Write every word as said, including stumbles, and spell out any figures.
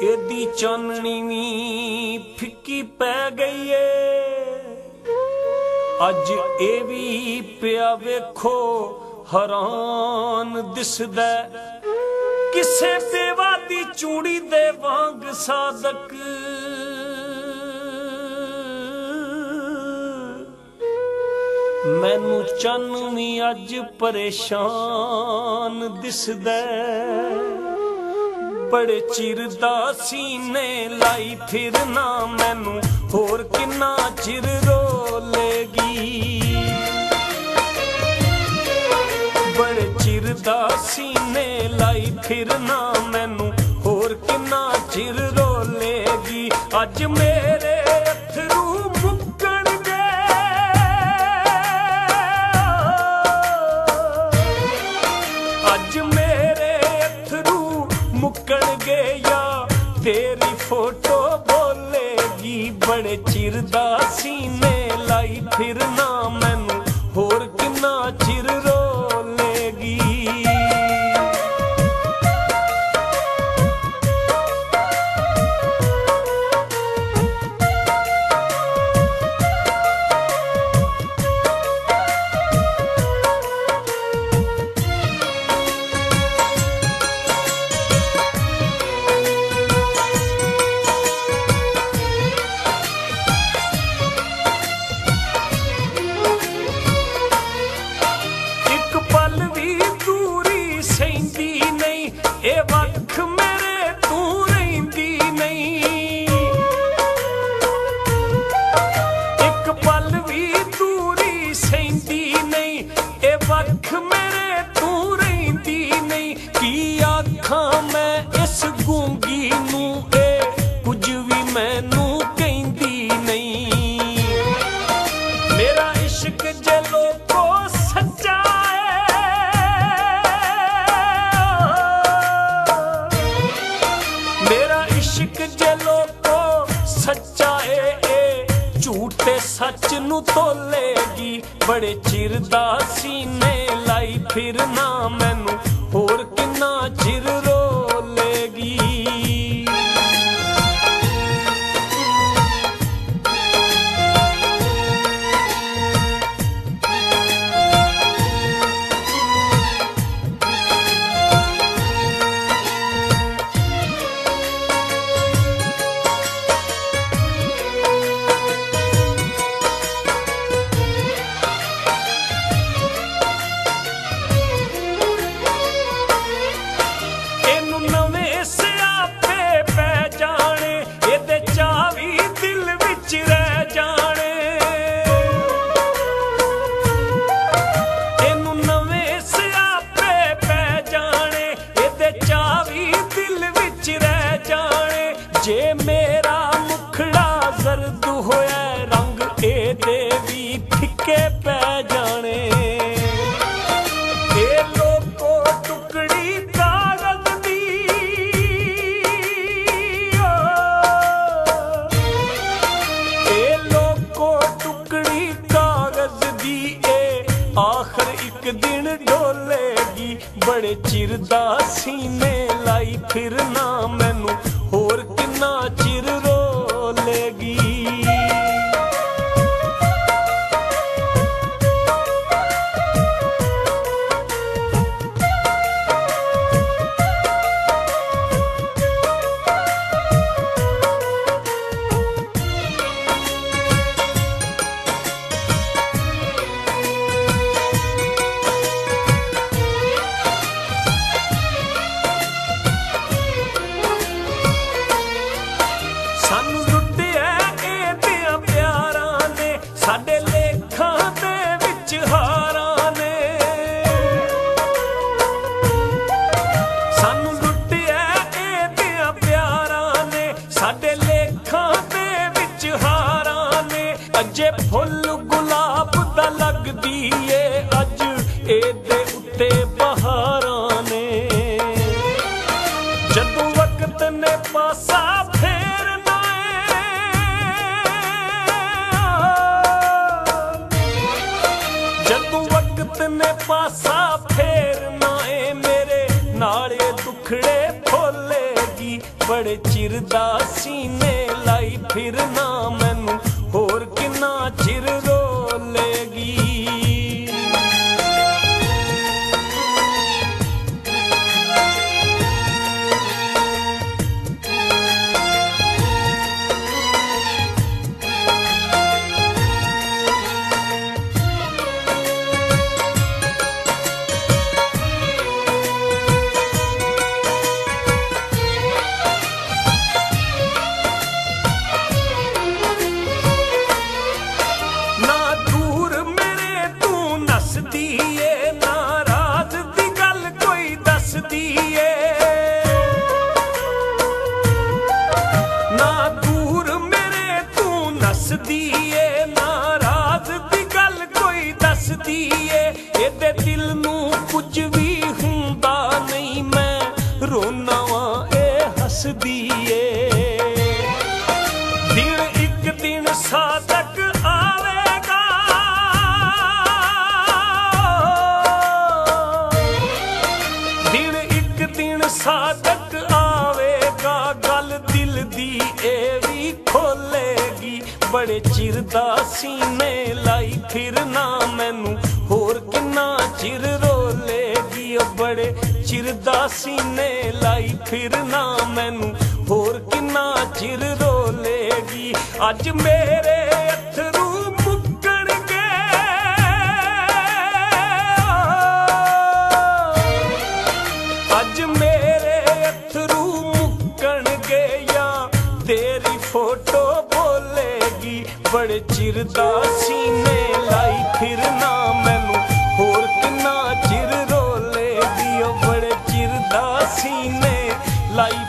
एदी चाननी we FICCI पै गई है। अज ए भी पिया वेखो हैरान दिसदा किसे बेवा दी चूड़ी दे वांग सादक। मैनू चन्न भी अज परेशान दिसदा बड़े चिर दा सीने लाई फिरना मैनू होर किन्ना चिर रोलेगी। बड़े चिर दा सीने लाई फिरना मैनू होर किन्ना चिर रोलेगी। अज मेरे अथरू मुक्कण गए, अज मेरे अथरू मुक्कण गए या तेरी फोटो बोलेगी। बड़े चिर दा सीने लाई फिरना मैनू होर किन्ना चिर रोलेगी। ए वख मेरे तू रहिंदी नहीं, एक पल भी दूरी सहिंदी नहीं। ए वख मेरे तू रहिंदी नहीं। की आखां मैं इस गूंगी नू ए कुछ भी मैनू कहंदी नहीं। मेरा इश्क जे लोको सच्चा इश्क जे लोको सच्चा ए ए झूठे सच नू तोलेगी। बड़े चिर दा सीने लाई फिरना मैनू होर किन्ना चिर रोलेगी। जे मेरा मुखड़ा जर्द होया रंग एदे भी फिक्के पै जाने। ए लोको टुकड़ी कागज दी, ए लोको टुकड़ी कागज दी ए आखिर एक दिन डोलेगी। बड़े चिर दा सीने लाई फिरना मैनू होर किन्ना चिर रोलेगी। सानू लुटिया एदियां प्यारां ने साडे लेखां दे विच हारां ने। सानू लुटिया एदियां प्यारां ने साडे लेखां दे विच हारां ने। अजे फुल गुलाब दा लगदी ए अज एदे उत्ते बहारां ने। जदों वक्त ने पासा फेरना ने पासा फेरना ए मेरे नाले दुखड़े खोलेगी। बड़े चिर दा सीने लाई फिरना मैनू होर किन्ना चिर रोलेगी। ਇਹਦੇ ਦਿਲ ਨੂੰ ਕੁਝ ਵੀ ਹੁੰਦਾ ਨਹੀਂ, ਮੈਂ ਰੋਨਾ ਵਾਂ ਇਹ ਹੱਸਦੀ ਏ। ਦਿਨ ਇੱਕ ਦਿਨ ਸਾਦਕ ਆਵੇਗਾ, ਦਿਨ ਇੱਕ ਦਿਨ ਸਾਦਕ ਆਵੇਗਾ, ਗੱਲ ਦਿਲ ਦੀ ਇਹ ਵੀ ਖੋਲੇਗੀ। ਬੜੇ ਚਿਰ ਦਾ ਸੀਨੇ ਲਾਈ ਫਿਰਨਾ ਮੈਨੂੰ होर किन्ना चिर रोलेगी। बड़े चिर दा सीने लाई फिरना मैनू होर किन्ना चिर रोलेगी। अज मेरे अथरू मुक्कणगे, अज मेरे अथरू मुक्कणगे या तेरी फोटो बोलेगी। बड़े चिर दा सीने लाई फिरना मैनू होर किन्ना चिर रोलेगी। बड़े चिर दा सीने लाई